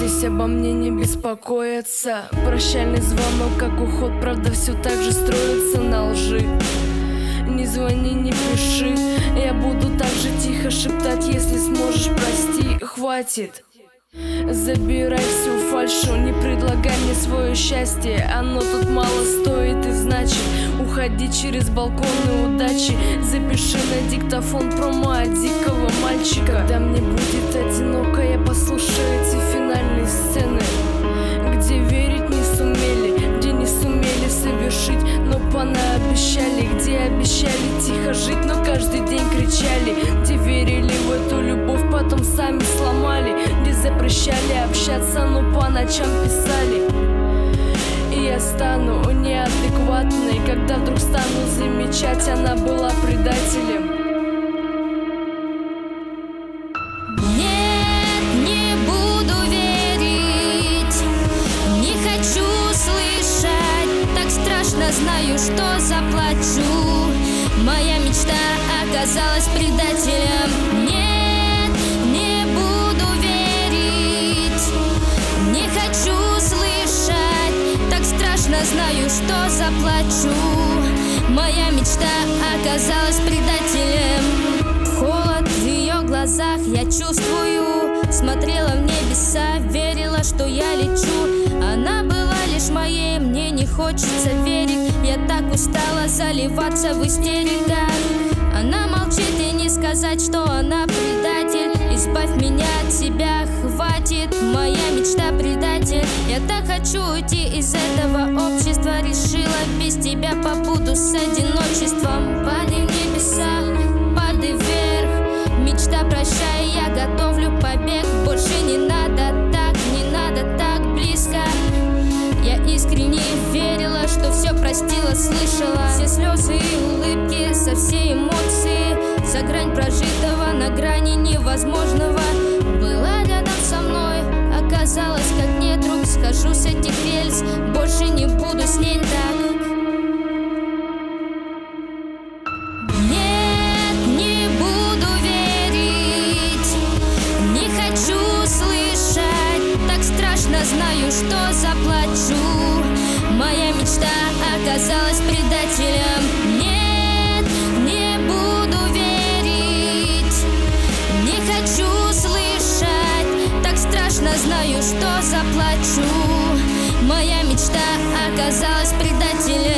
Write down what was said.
Здесь обо мне не беспокоятся. Прощальный звонок, как уход, правда все так же строится на лжи. Не звони, не пиши, я буду так же тихо шептать. Если сможешь, прости, хватит. Забирай всю фальшу, не предлагай мне свое счастье. Оно тут мало стоит и значит. Уходи через балконы удачи. Запиши на диктофон промо от дикого мальчика. Когда мне будет одиноко, я послушаю эти финальные сцены, где верить не сумели, где не сумели совершить, но понаобещали, где обещали тихо жить, но каждый день кричали, где верили в эту любовь, потом сами сломали, где запрещали общаться, но по ночам писали. И я стану неадекватной, когда вдруг стану замечать, она была предателем. Нет, не буду верить, не хочу слышать, так страшно, знаю, что заплачу. Моя мечта оказалась предателем. Нет, не буду верить, не хочу слышать, так страшно, знаю, что заплачу. Моя мечта оказалась предателем. Холод в ее глазах я чувствую. Смотрела в небеса, верила, что я лечу. Она была лишь моей, мне не хочется верить. Я так устала заливаться в истериках. Она молчит, и не сказать, что она предатель. Избавь меня от себя, хватит, моя мечта предатель. Я так хочу уйти из этого общества. Решила, без тебя побуду с одиночеством. Падай в небеса, падай вверх. Мечта, прощай, я готовлю побег. Больше не надо так, не надо так близко. Я искренне верила, что все простила, слышала все слезы и улыбки, со всей эмоции. За грань прожитого, на грани невозможного. Была рядом со мной, оказалось, как не друг. Схожу с этих рельс, больше не буду с ней так. Нет, не буду верить, не хочу слышать, так страшно, знаю, что заплачу. Моя мечта оказалась предателем. Нет, не буду верить, не хочу слышать, так страшно, знаю, что заплачу. Моя мечта оказалась предателем.